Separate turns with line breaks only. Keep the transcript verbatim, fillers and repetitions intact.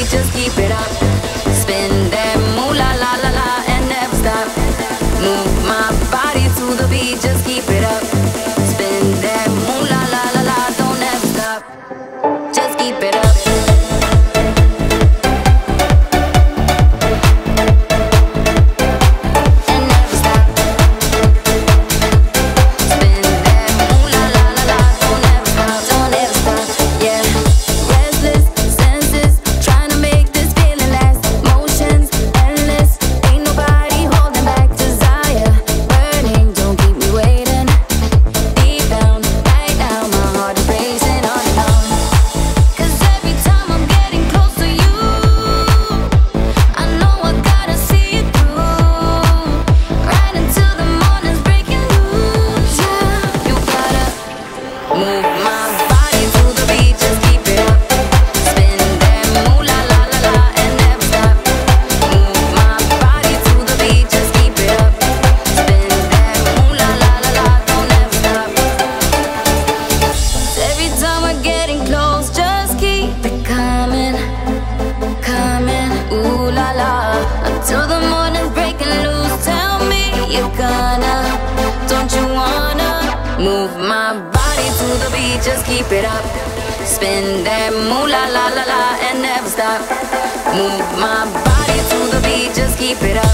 just keep it up. Spin that moolah la la la and never stop. Move my body to the beat, just keep it up. Spin that moolah la la la, don't ever stop. Just keep it up. Till the morning's breaking loose. Tell me you're gonna, don't you wanna move my body to the beat, just keep it up. Spin that moolah la la la and never stop. Move my body to the beat, just keep it up.